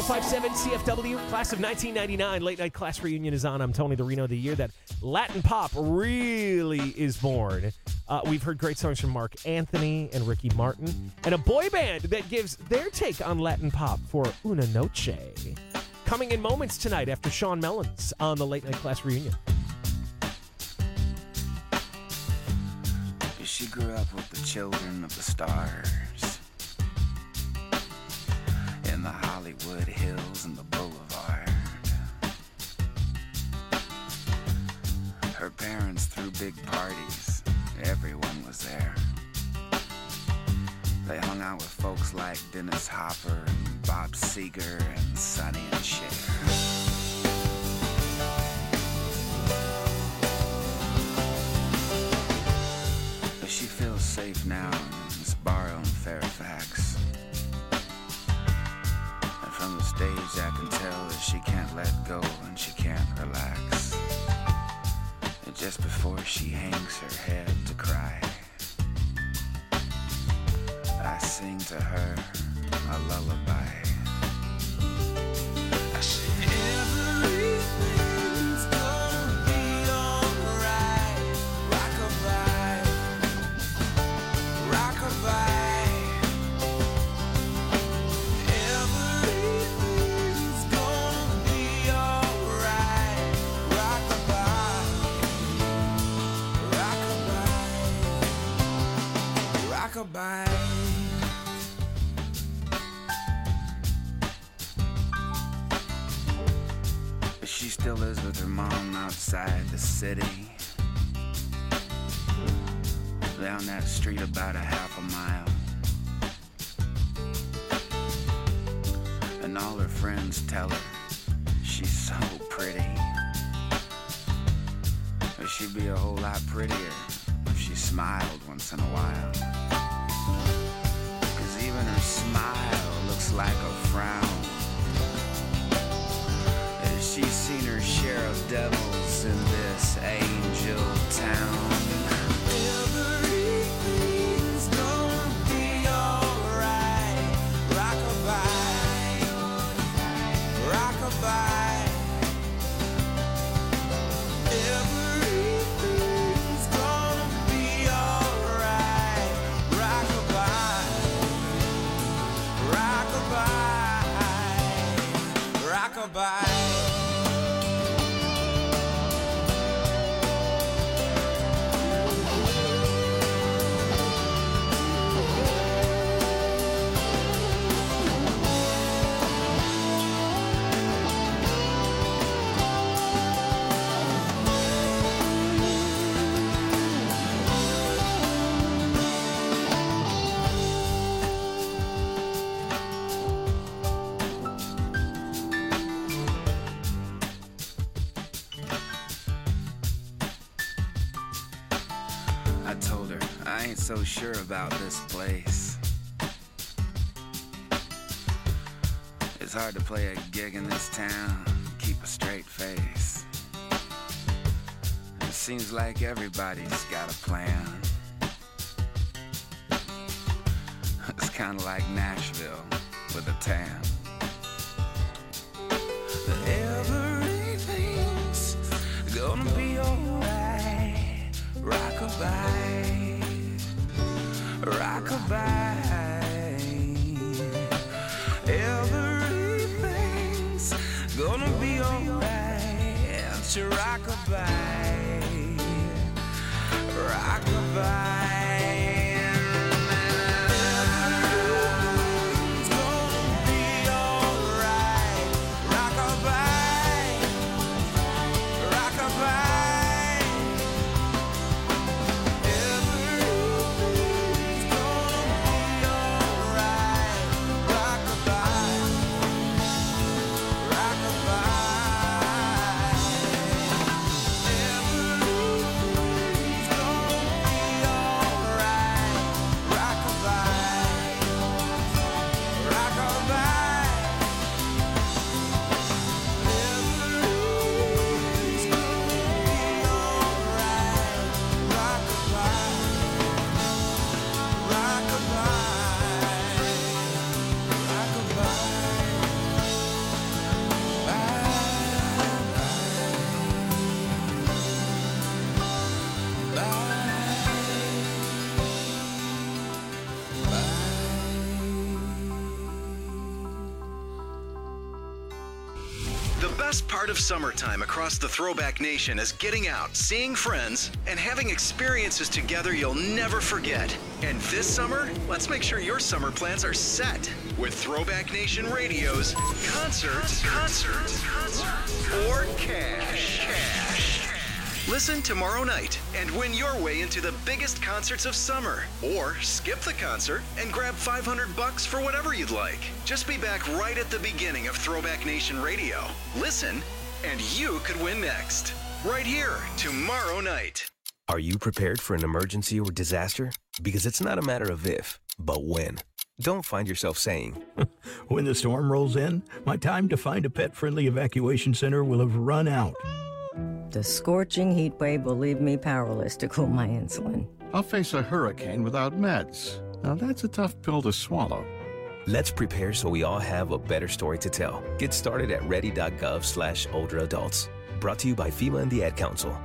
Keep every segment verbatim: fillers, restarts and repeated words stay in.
five seven C F W, class of nineteen ninety-nine, late night class reunion is on. I'm Tony the Reno, the year that Latin pop really is born. Uh, we've heard great songs from Mark Anthony and Ricky Martin, and a boy band that gives their take on Latin pop for Una Noche. Coming in moments tonight after Sean Mellons on the late night class reunion. She grew up with the children of the stars in the Hollywood Hills and the Boulevard. Her parents threw big parties. Everyone was there. They hung out with folks like Dennis Hopper and Bob Seger and Sonny and Cher. She feels safe now in this bar on Fairfax. And from the stage I can tell that she can't let go and she can't relax. And just before she hangs her head to cry, I sing to her a lullaby. I sing, everything's gonna be alright. Rockabye. Rockabye, everything's gonna be alright. Rockabye, rockabye, rockabye. She still lives with her mom outside the city. Down that street about a half a mile. And all her friends tell her she's so pretty. But she'd be a whole lot prettier if she smiled once in a while. 'Cause even her smile looks like a frown. She's seen her share of devils in this angel town. Everything's gonna be alright. Rockabye, rockabye. Everything's gonna be alright. Rockabye, rockabye, rockabye. So sure about this place. It's hard to play a gig in this town, keep a straight face. It seems like everybody's got a plan. It's kinda like Nashville with a tan. Everything's gonna be alright. Rockabye, rockabye, everything's gonna be alright. To rockabye, rockabye. Rockabye. best part of summertime across the Throwback Nation is getting out, seeing friends, and having experiences together you'll never forget. And this summer, let's make sure your summer plans are set with Throwback Nation Radio's Concerts, Concerts, Concerts, or Cash. Cash. Listen tomorrow night and win your way into the biggest concerts of summer. Or skip the concert and grab five hundred bucks for whatever you'd like. Just be back right at the beginning of Throwback Nation Radio. Listen, and you could win next. Right here, tomorrow night. Are you prepared for an emergency or disaster? Because it's not a matter of if, but when. Don't find yourself saying, when the storm rolls in, my time to find a pet-friendly evacuation center will have run out. The scorching heat wave will leave me powerless to cool my insulin. I'll face a hurricane without meds. Now that's a tough pill to swallow. Let's prepare so we all have a better story to tell. Get started at ready.gov slash older adults. Brought to you by FEMA and the Ad Council.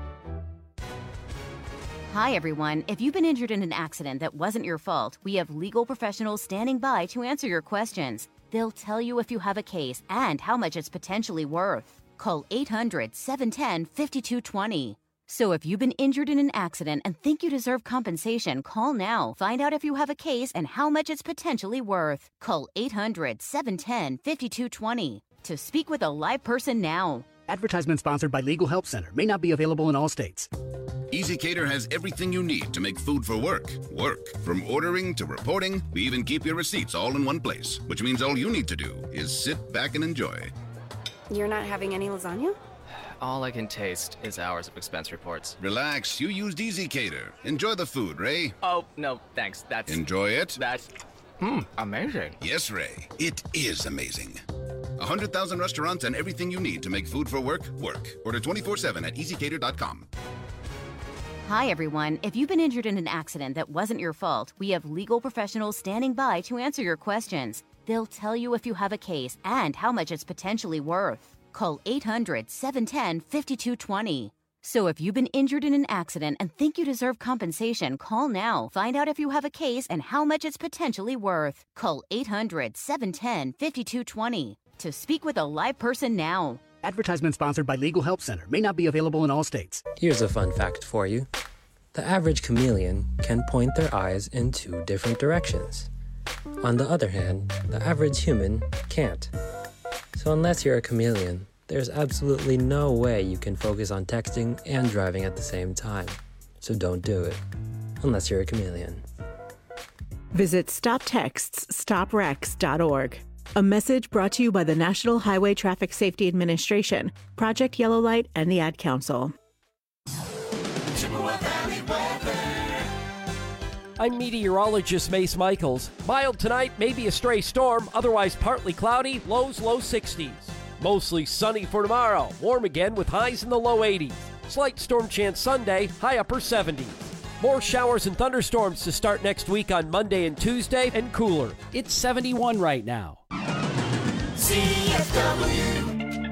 Hi, everyone. If you've been injured in an accident that wasn't your fault, we have legal professionals standing by to answer your questions. They'll tell you if you have a case and how much it's potentially worth. Call eight hundred, seven one zero, five two two zero. So if you've been injured in an accident and think you deserve compensation, call now. Find out if you have a case and how much it's potentially worth. Call eight hundred, seven one zero, five two two zero to speak with a live person now. Advertisement sponsored by Legal Help Center. May not be available in all states. EasyCater has everything you need to make food for work, work. From ordering to reporting, we even keep your receipts all in one place, which means all you need to do is sit back and enjoy. You're not having any lasagna? All I can taste is hours of expense reports. Relax, you used EasyCater. Enjoy the food, Ray. Oh, no, thanks. That's... Enjoy it? That's... Hmm, amazing. Yes, Ray, it is amazing. one hundred thousand restaurants and everything you need to make food for work, work. Order twenty-four seven at easy cater dot com. Hi, everyone. If you've been injured in an accident that wasn't your fault, we have legal professionals standing by to answer your questions. They'll tell you if you have a case and how much it's potentially worth. Call eight hundred, seven one zero, five two two zero. So if you've been injured in an accident and think you deserve compensation, call now. Find out if you have a case and how much it's potentially worth. Call eight hundred, seven one zero, five two two zero to speak with a live person now. Advertisement sponsored by Legal Help Center. May not be available in all states. Here's a fun fact for you. The average chameleon can point their eyes in two different directions. On the other hand, the average human can't. So unless you're a chameleon, there's absolutely no way you can focus on texting and driving at the same time. So don't do it, unless you're a chameleon. Visit stop texts stop wrecks dot org. A message brought to you by the National Highway Traffic Safety Administration, Project Yellow Light, and the Ad Council. I'm meteorologist Mace Michaels. Mild tonight, maybe a stray storm, otherwise partly cloudy, lows low sixties. Mostly sunny for tomorrow, warm again with highs in the low eighties. Slight storm chance Sunday, high upper seventies. More showers and thunderstorms to start next week on Monday and Tuesday, and cooler. It's seventy-one right now. C F W.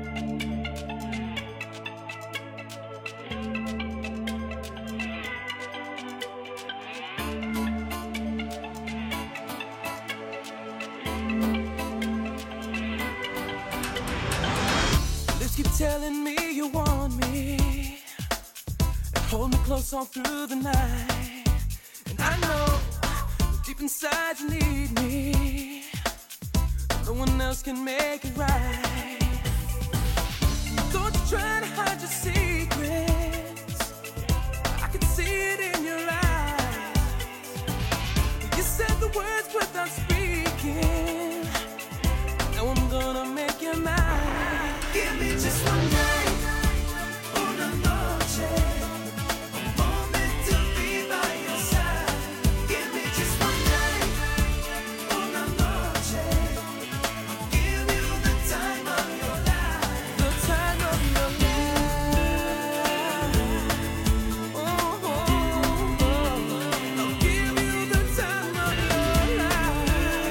Keep telling me you want me and hold me close all through the night. And I know deep inside you need me. No one else can make it right. Don't you try to hide your secrets. I can see it in your eyes. You said the words without speaking. Now I'm gonna make you mine. Give me just one night, una noche, a moment to be by your side. Give me just one night, una noche, I'll give you the time of your life, the time of your life. Oh, oh, oh, I'll give you the time of your life.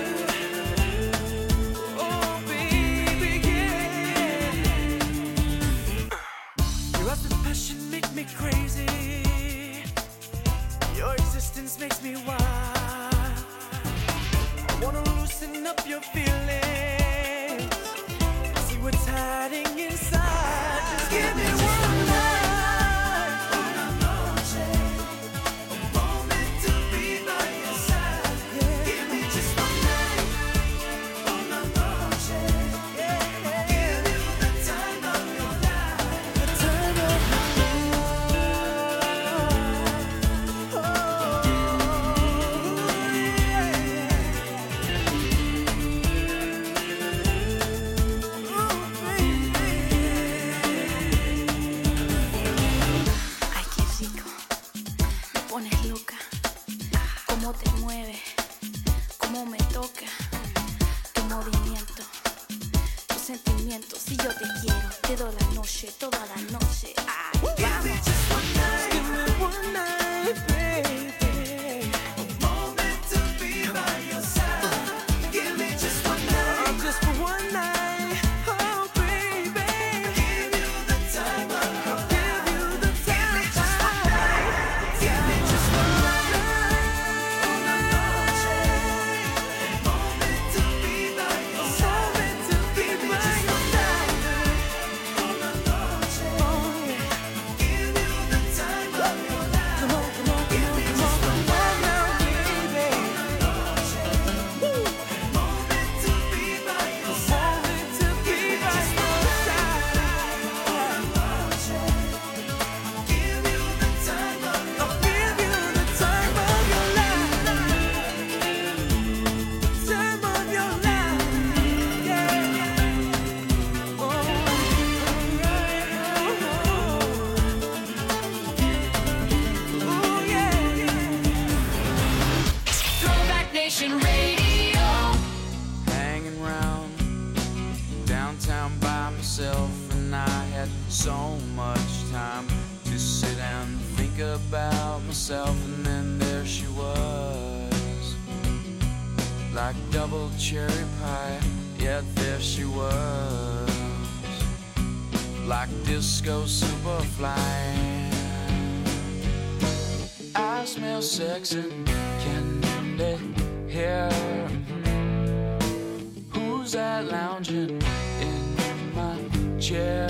sentimientos y yo te quiero. Te doy la noche, toda la noche. Ay, vamos. Give me just one night. Give me one night, baby. A moment to be by your side. Give me just one night. Oh, just for one night. Oh, baby. Give you the time of your life. Give you the time. Give me just one night. Give me just one night. Una noche. A moment to be by your side. Moment to be by your side. Una noche. Oh, yeah. Give you the time of your life. Come on, come on, come on, come on. Come on now, baby. Woo. Moment to be by your side. Moment to be by your side. Give you the time of your life. Give you the time of your life. Time of your life. Yeah. Oh, oh, yeah. Throwback Nation Radio. Hanging round downtown by myself, and I had so much time to sit and think about myself. And then there she was, like double cherry pie. Yeah, there she was, like disco superfly. I smell sex and candy here. Who's that lounging in my chair?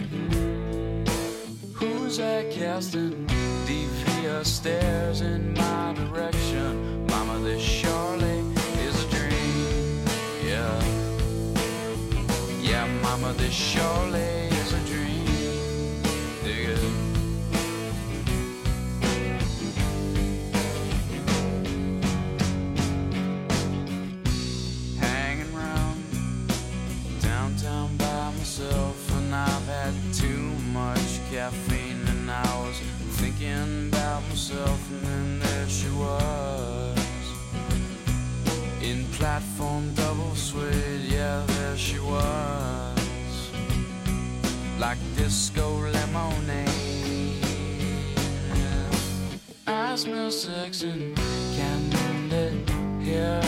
Who's that casting devious stares in my direction? Mama, this surely is a dream. Yeah, yeah, mama, this surely is a dream. Dig it. Hanging round downtown by myself, and I've had too much caffeine, and I was thinking about myself. And then there she was, in platform double suede. Yeah, there she was, like disco lemonade. I smell sex and candy here.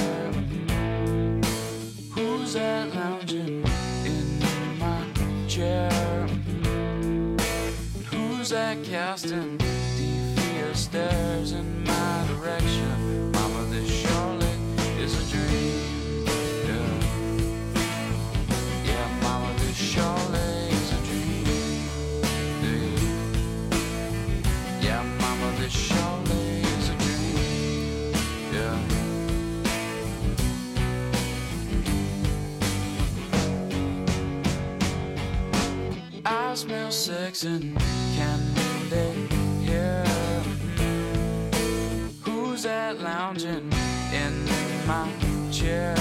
Who's that lounging in my chair? Who's that casting devious stares in my direction? Mama, this surely is a dream. Yeah, yeah, mama, this surely is a dream. Yeah, yeah, mama, this surely is a dream. Yeah. I smell sex and candy here. Who's that lounging in my chair?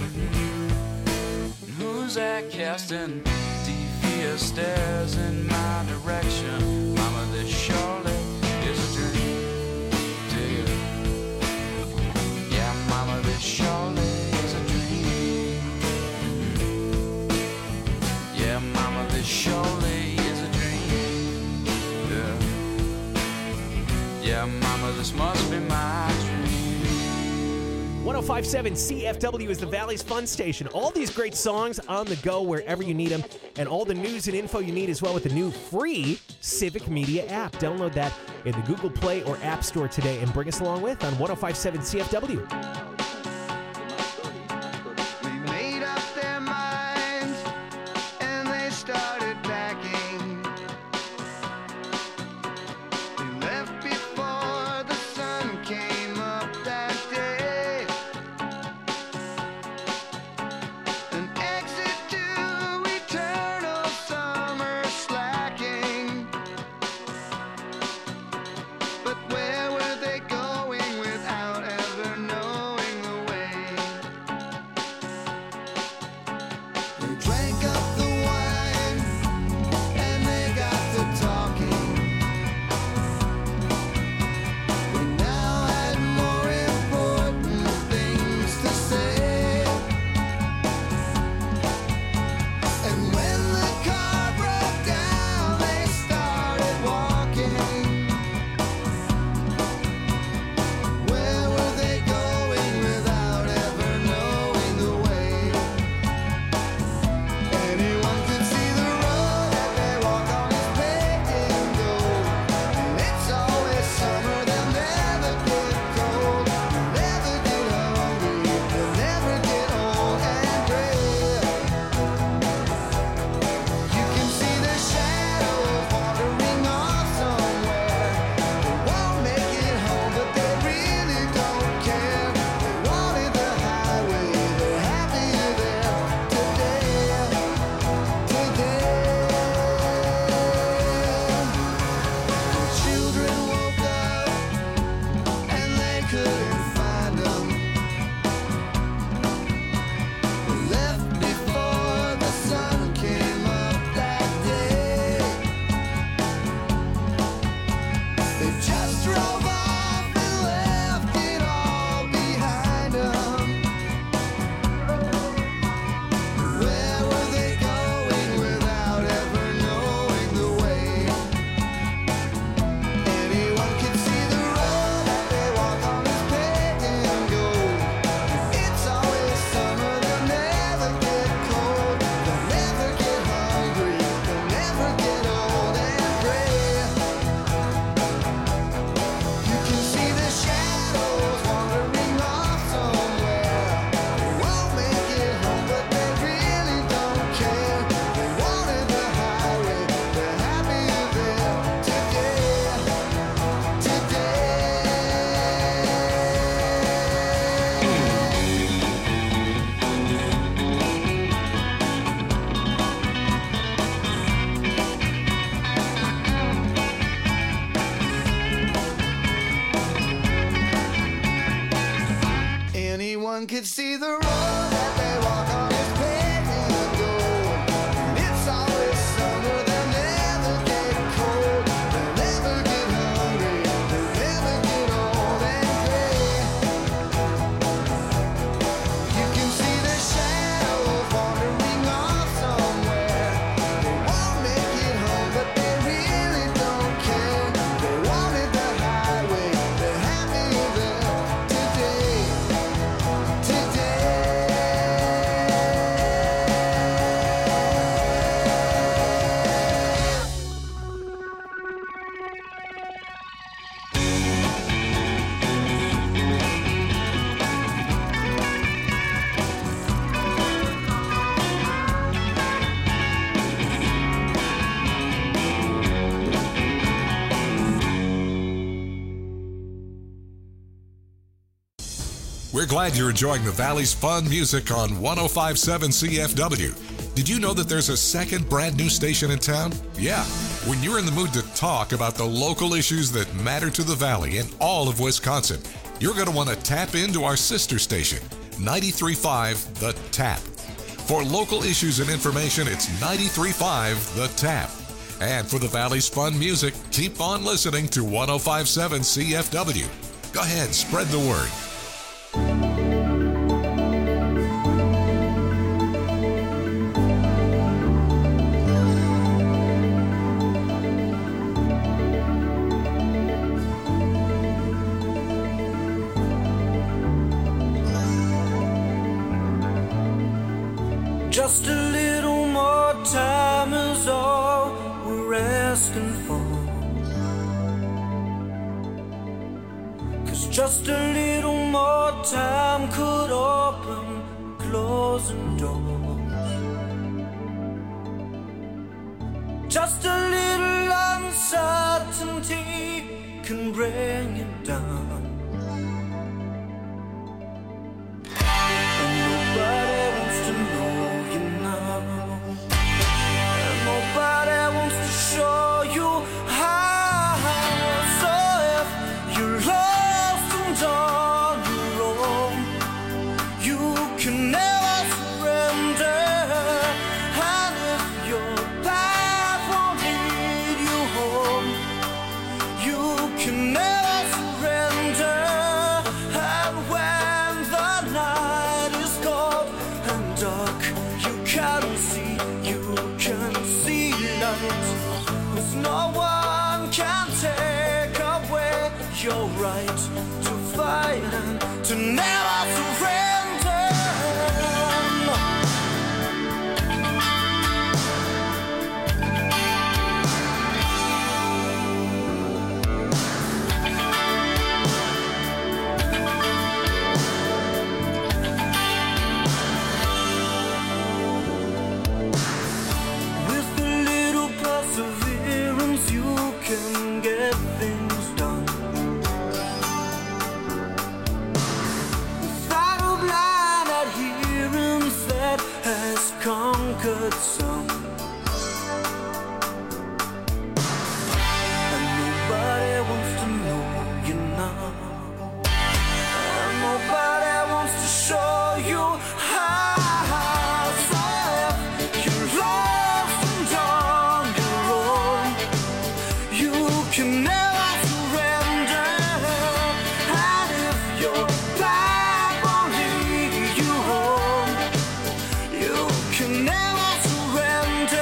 Who's that casting devious stares in my direction? Mama, this surely is a dream. Dig it. Yeah, mama, this surely is a dream. Yeah, mama, this surely is a dream. Yeah, yeah, mama, this must be my dream. one oh five point seven C F W is the Valley's fun station. All these great songs on the go wherever you need them, and all the news and info you need as well with the new free Civic Media app. Download that in the Google Play or App Store today and bring us along with on one oh five point seven C F W. Made up their minds and they started packing. They left before the sun came up that day. An exit to eternal summer slacking. But where were they going without ever knowing? could see the road that they walk on is paving the gold. And it's always summer, they'll never get cold. They'll never get hungry, they'll never get old and gray. You can see the shadows wandering off somewhere. They won't make it home, but they really don't care. They wanted the highway, they're happy there today. We're glad you're enjoying the Valley's fun music on one oh five point seven C F W. Did you know that there's a second brand new station in town? Yeah. When you're in the mood to talk about the local issues that matter to the Valley and all of Wisconsin, you're going to want to tap into our sister station, ninety-three point five The Tap. For local issues and information, it's ninety-three point five The Tap. And for the Valley's fun music, keep on listening to one oh five point seven C F W. Go ahead, spread the word. Just a little more time is all we're asking for. 'Cause just a little more time could open closing doors. Just a little uncertainty can bring it down. And nobody wants to know you now. And nobody wants to show you how. So if you're lost and on your own, you can never surrender. And if your path won't lead you home, you can never surrender. And when the night is cold and dark, you can see, you can see light. 'Cause no one can take away your right to fight and to never surrender. With a little perseverance, you can get things done. Without a blind adherence that has conquered some. And nobody wants to know you now. And nobody wants to show you how. So if you're lost and on your own, you can never surrender. And if your path won't lead you home, you can never surrender.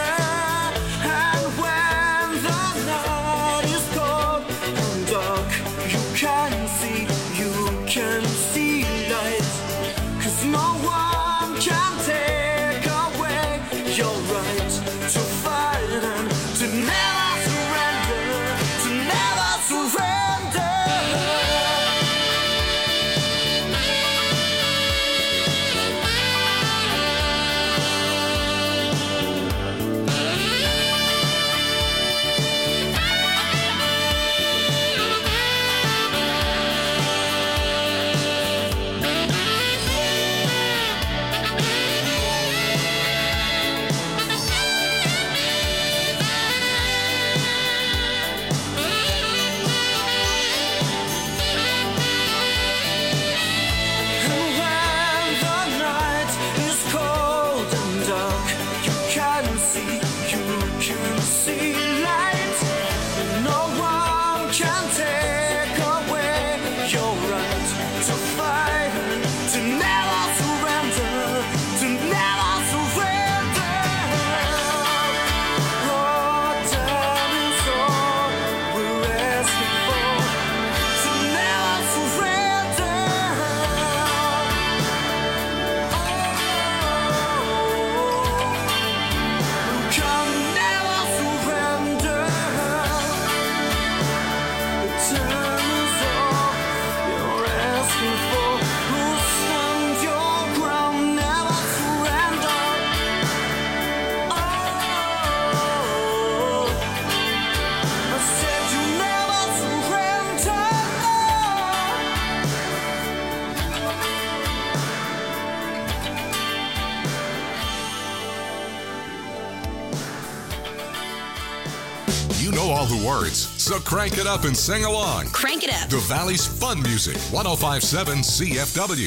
You know all the words, so crank it up and sing along. Crank it up. The Valley's Fun Music, one oh five point seven C F W.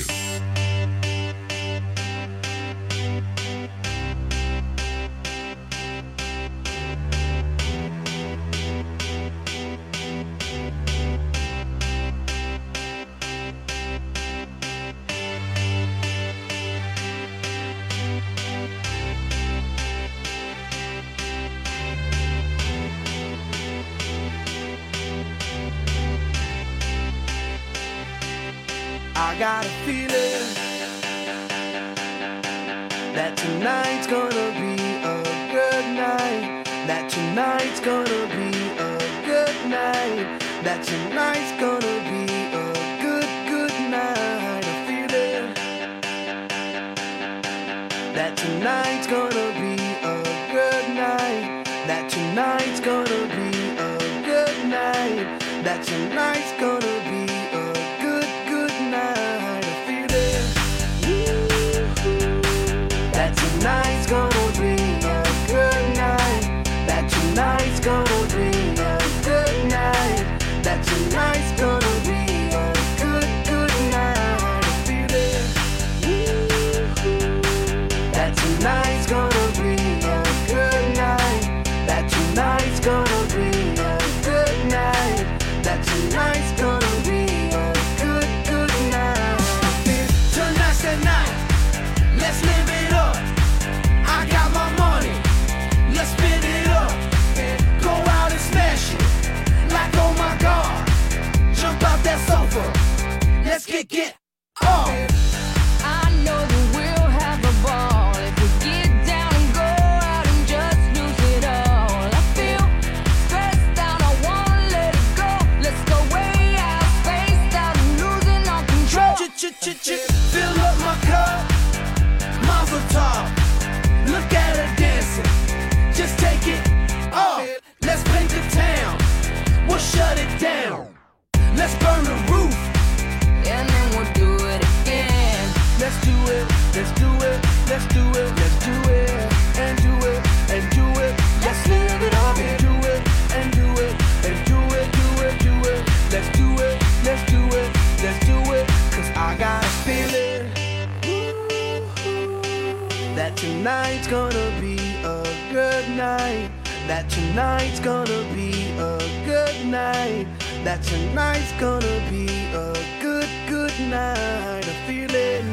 I got a feeling that tonight's gonna be a good night. That tonight's gonna be a good night. That tonight's gonna be a good, good night. A feeling that tonight's gonna be a good night. That tonight's gonna be a good night. That tonight's gonna be a good, good night. A feeling that tonight's gonna be a good night. That tonight's gonna be a good night. That tonight's gonna be a good, good night. A feeling that tonight's gonna be a good night. That tonight's gonna be a good night. That tonight's gonna be a good, good night. Tonight's the night. Let's live it up. I got my money. Let's spin it up. Go out and smash it. Like oh my God. Jump out that sofa. Let's get get off. I know that we'll have a ball if we get down and go out and just lose it all. I feel stressed out, I wanna let it go. Let's go way out, spaced out and losing all control. Fill up my cup. Mazel tov. Look at her dancing. Just take it off. Let's paint the town. We'll shut it down. Let's burn the roof. And then we'll do it again. Let's do it. Let's do it. Let's do it. Let's do it. And do it. And do it. Let's live it up and do it. And do it. And do it. Do it. Do it. Let's do it. Let's do it. Let's do it. Cause I got a feeling that tonight's gonna be a good night. That tonight's gonna be a good night. That tonight's gonna be a good, good night. A feeling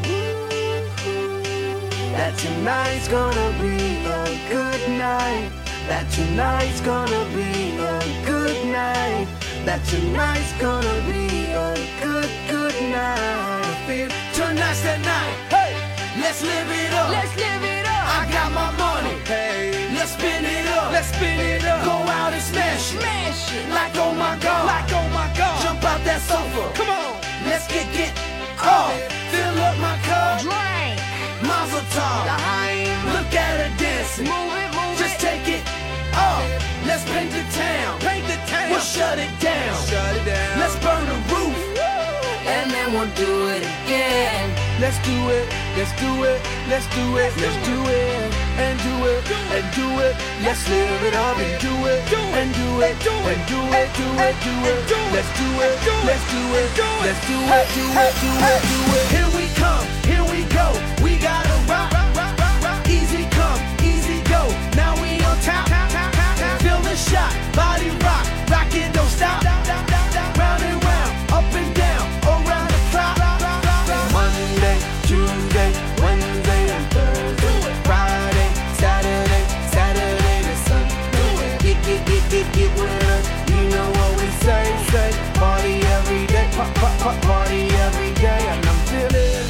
that tonight's gonna be a good night. That tonight's gonna be a good night. That tonight's gonna be a good, good night. I feel tonight's the night. Hey, let's live it up. Let's live it up. I got my money. Hey, let's spin it up. Let's spin it up. Go out and smash it. Smash it. Like oh my God. Like oh my God. Jump out that sofa. Come on. Let's get get off. Fill up my cup. Drink. Mazel tov. Look at her dancing. Move it, move Just it. take it off. Let's paint the town. Paint the town. We'll shut it down. Shut it down. Let's burn the roof. And then we'll do it again. Let's do it. Let's do it. Let's do it. Let's do it. And do it. And do it. Let's live it up and do it. And do it. And do it. Do it. Do it. Let's do it. Let's do it. Let's do it. Do it. Do it. Do it. Here we come. Here we go. We gotta rock. Easy come. Easy go. Now we on top. Feel the shot. Body rock. Rock it. Don't stop. Round and round. Up and down. Around the clock. Monday, Tuesday, Wednesday, and Thursday. Friday, Saturday, Saturday to Sunday. Get, get, get, get, get with us. You know what we say, say. Party every day, pop, pop, pop, party every day. And I'm feeling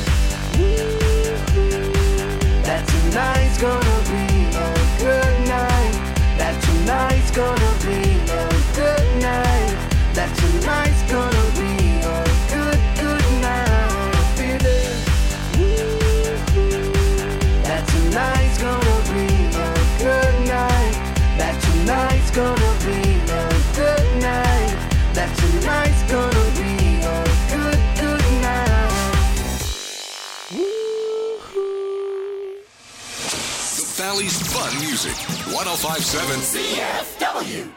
that tonight's gonna be a good night. That tonight's gonna be a good night. That tonight's gonna be a good, good night. Feeling that tonight's gonna be a good night. That tonight's gonna be a good night. That tonight's gonna be a good, good night. The Valley's fun music. one oh five point seven C F W.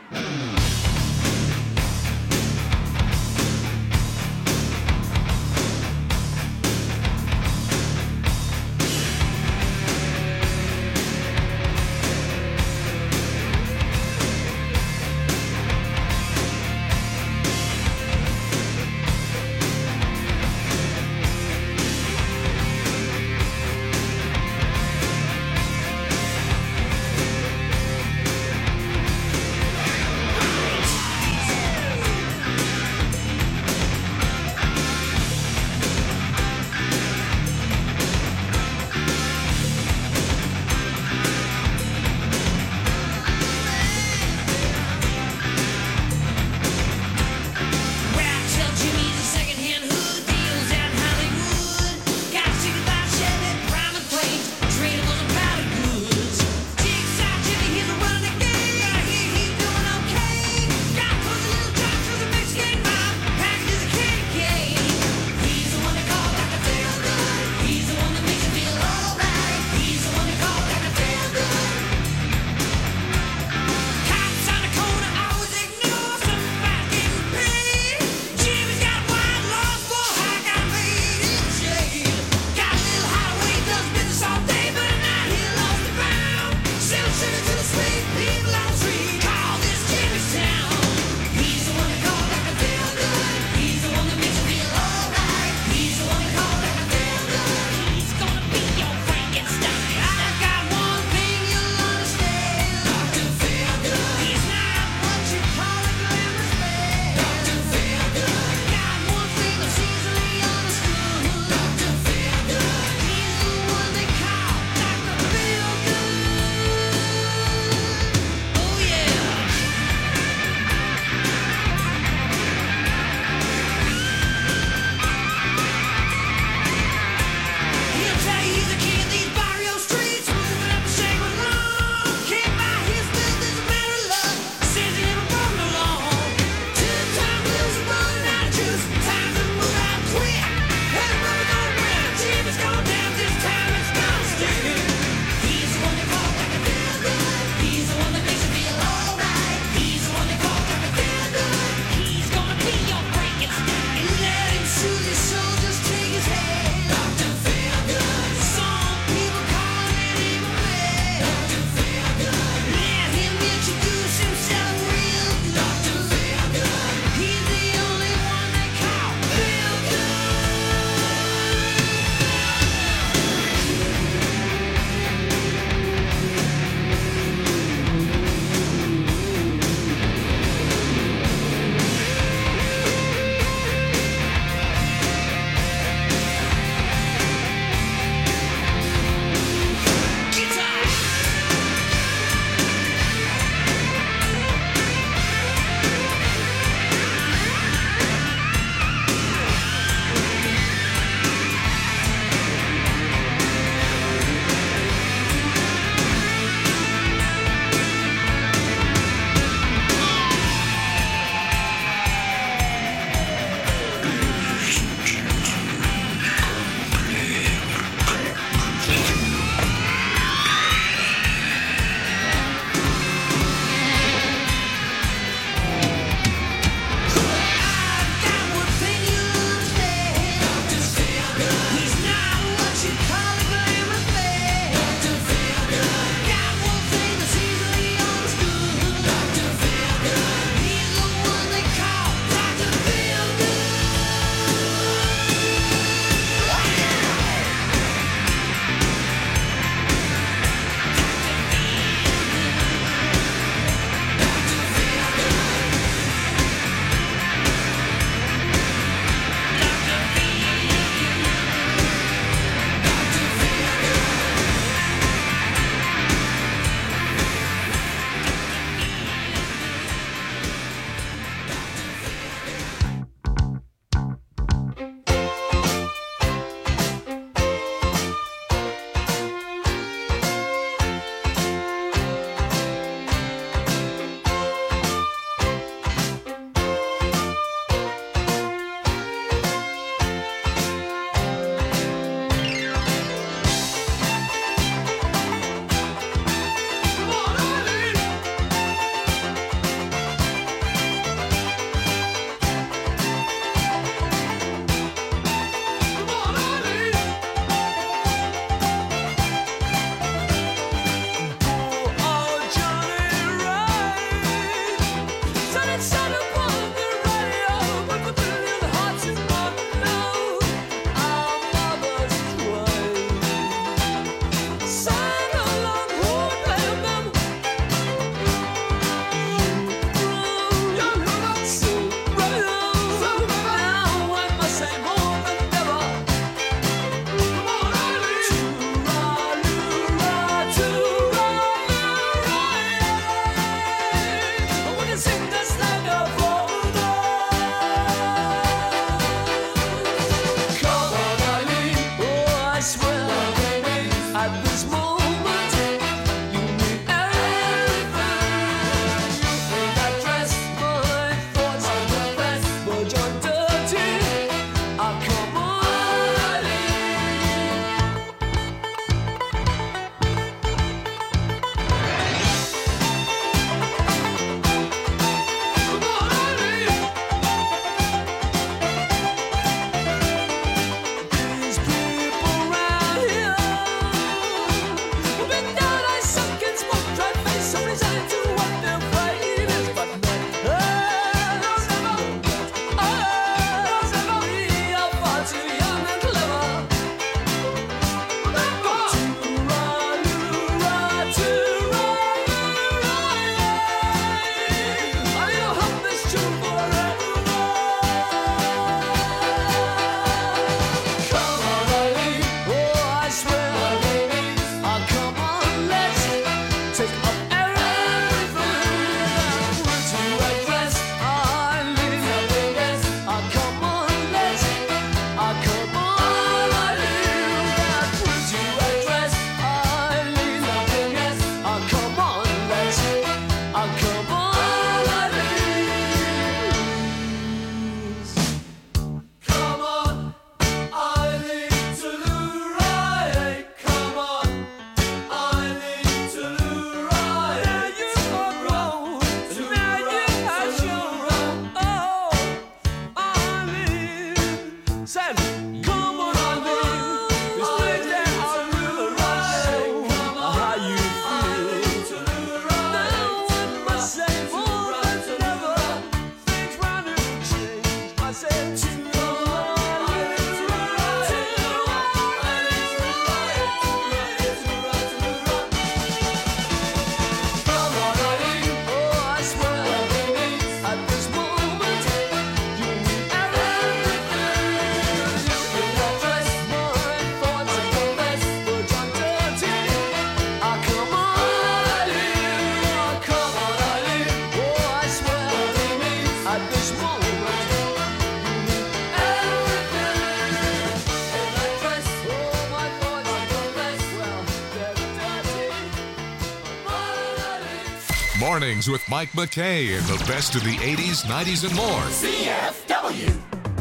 Mornings with Mike McKay and the best of the eighties, nineties, and more. C F W.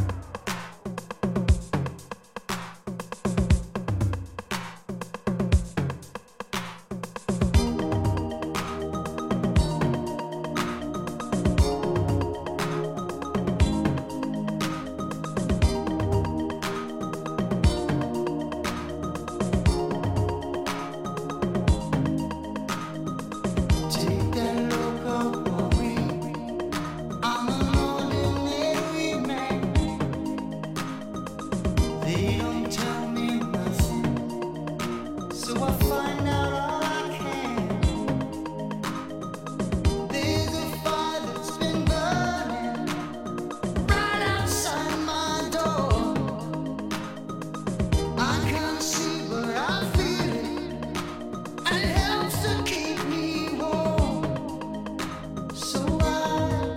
Take that look up, worry. I'm an ordinary man. They don't tell me nothing, so I find out all I can. There's a fire that's been burning right outside my door. I can't see, but I feel it, and it helps to keep me warm. So I,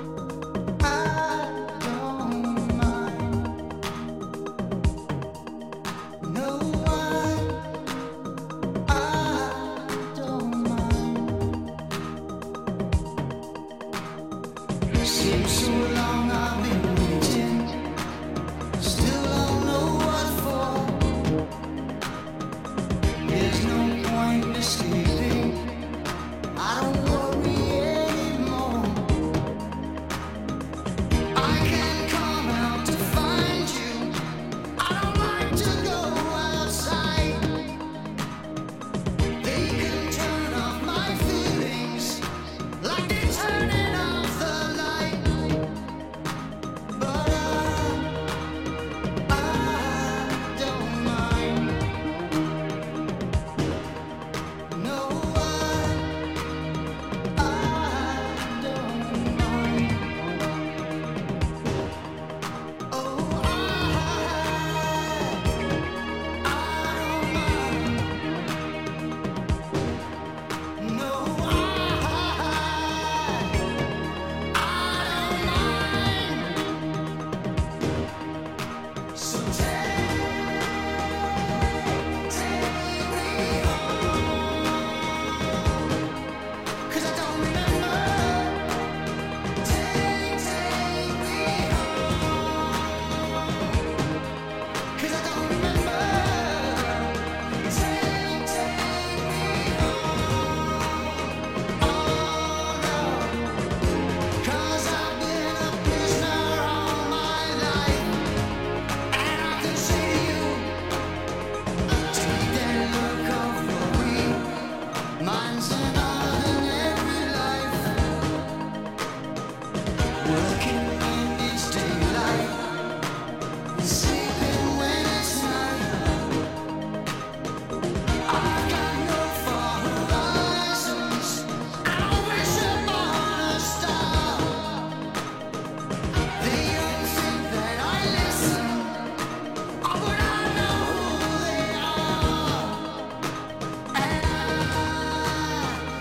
I don't mind. No, I, I don't mind. Seems so long I've been waiting, still don't know what for. There's no point escaping. I don't worry anymore. I can come out to find you. I don't like to go outside. They can turn off my feelings like they're turning off the light. But I, I don't mind. No, I, I don't mind. Oh, I, I don't mind. No, I, I don't mind. So take, take me home, 'cause I don't remember. Take, take me home, 'cause I don't remember. Take, take me home. Oh no, 'cause I've been a prisoner all my life, and I can say to you, take that look off for me. Mine's an ordinary life, working when it's daylight, sleeping when it's night. I've got no far horizons. I wish upon a star. They don't think that I listen, oh, but I know who they are. And I,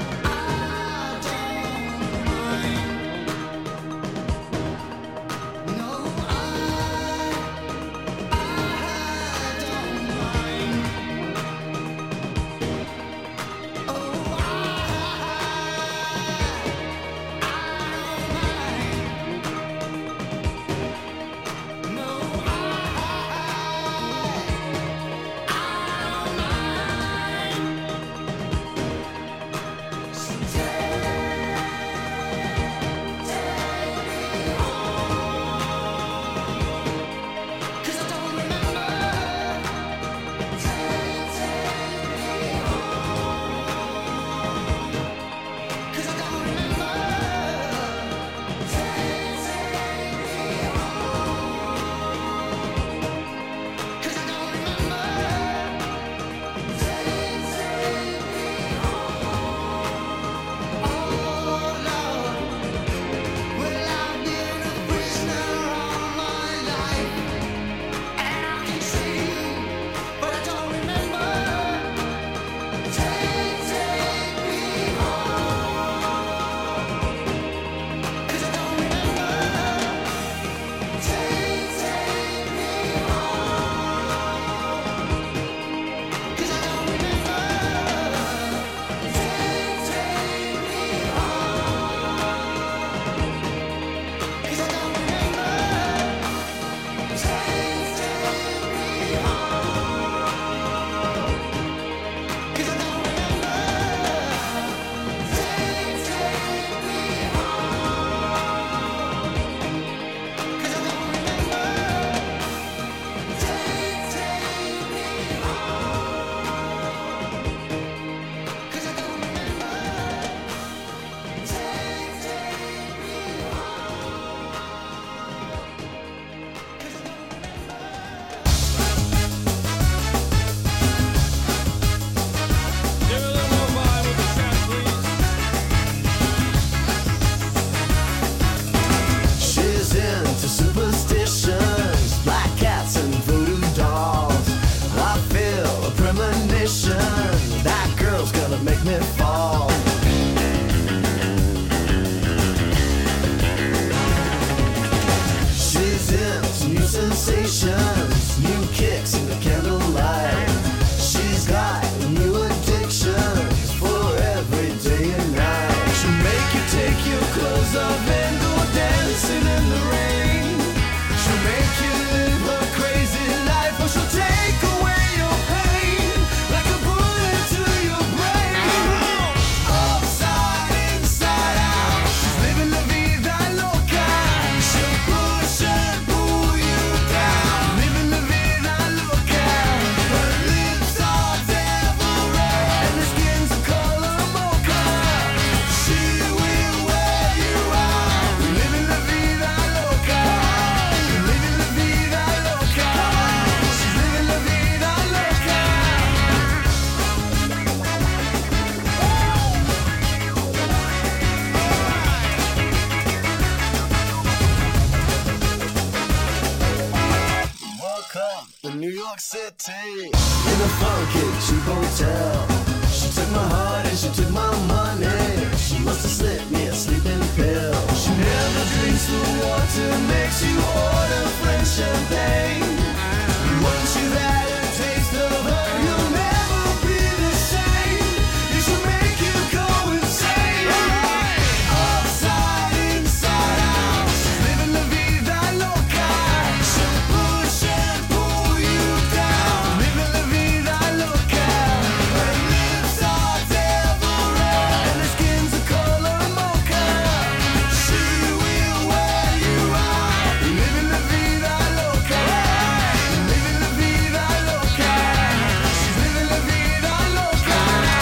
city, in a funky cheap hotel. She took my heart and she took my money. She must have slipped me a sleeping pill. She never drinks the water, makes you order French champagne. Once you've had a taste of her, you'll never be the same. You should make you go insane. Upside, inside out, she's living la vida loca. She'll push and pull you down, living la vida loca. Her lips are devil red and her skin's a color mocha. She will wear you out, living la vida loca. Living la vida loca. She's living la vida loca.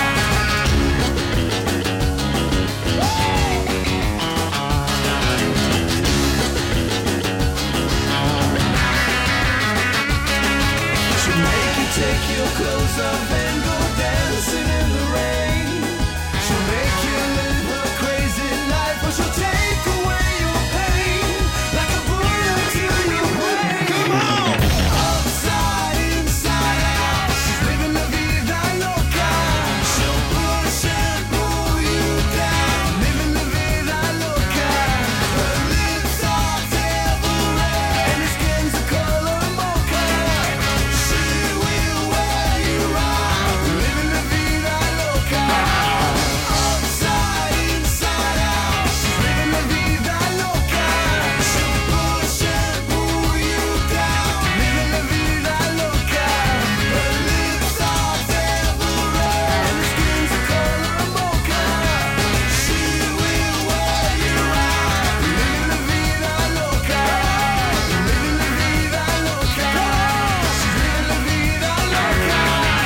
She'll make you take your clothes off and go dancing in the rain. She'll make you live a crazy life, or she'll take away your pain like a bullet to your brain. Come on! Upside, inside out, she's living la vida loca. She'll push and pull you down, living la vida loca. Her lips are devil red and her skin's a color mocha. She will wear you out, living la vida loca. Upside, inside out, she's living la vida loca. She'll push and pull you down, living la vida loca. Her lips are devil red and her skin's a color mocha. She will wear you out, living la vida loca. Living la vida loca. She's living la vida loca.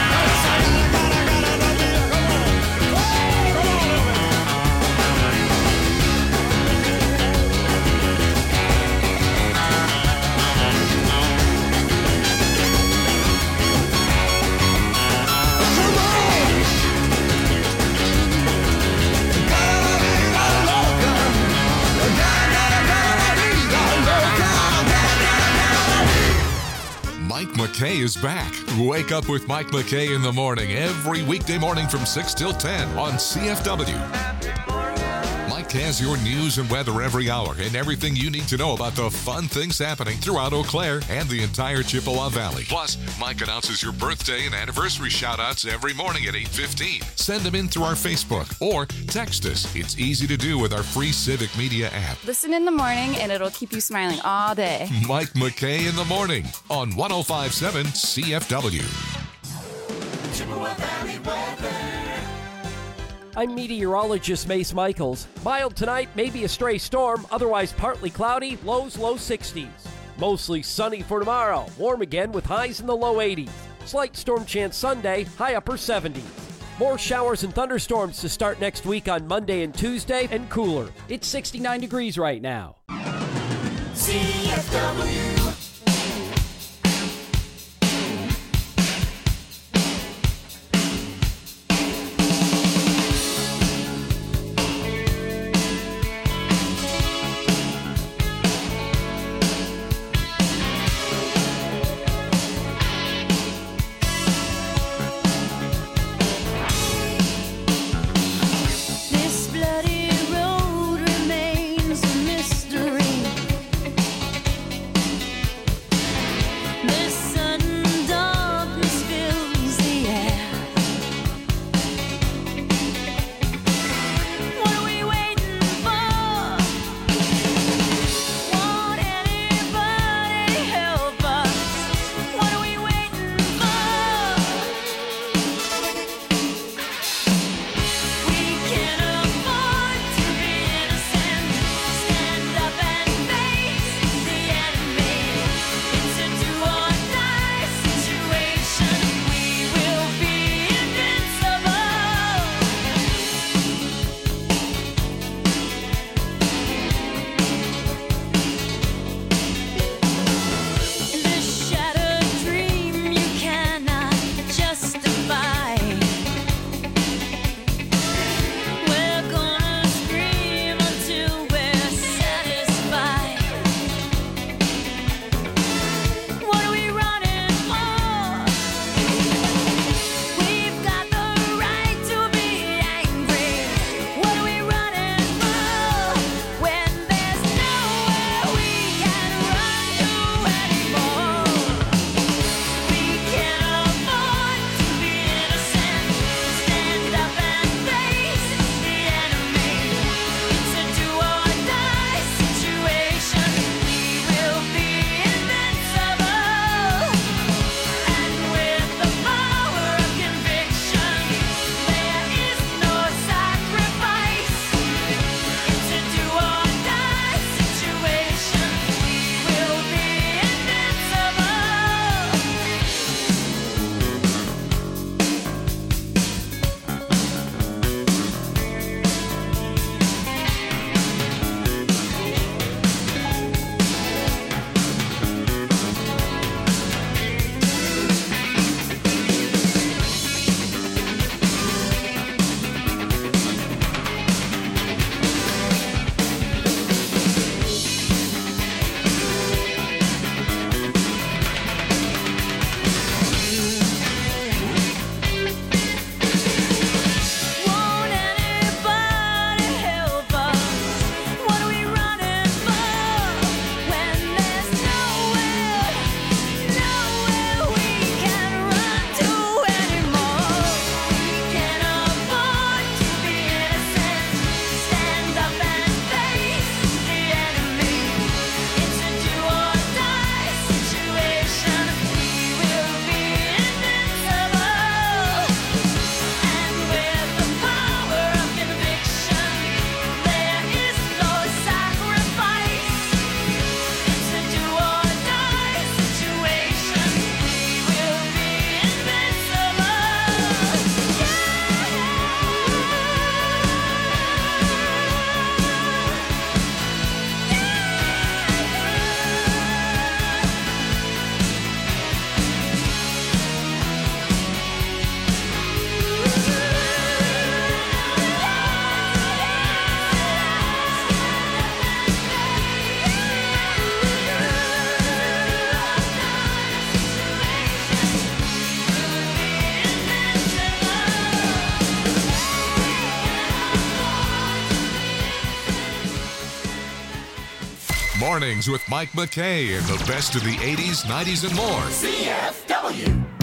Mike McKay is back. Wake up with Mike McKay in the morning every weekday morning from six till ten on C F W. Mike has your news and weather every hour and everything you need to know about the fun things happening throughout Eau Claire and the entire Chippewa Valley. Plus, Mike announces your birthday and anniversary shout-outs every morning at eight fifteen. Send them in through our Facebook or text us. It's easy to do with our free Civic Media app. Listen in the morning and it'll keep you smiling all day. Mike McKay in the morning on one oh five point seven C F W. Chippewa Valley weather. I'm meteorologist Mace Michaels. Mild tonight, maybe a stray storm, otherwise partly cloudy, lows low sixties. Mostly sunny for tomorrow, warm again with highs in the low eighties. Slight storm chance Sunday, high upper seventies. More showers and thunderstorms to start next week on Monday and Tuesday, and cooler. It's sixty-nine degrees right now. C F W. This bloody road remains a mystery. Mornings with Mike McKay and the best of the eighties, nineties, and more. C F W.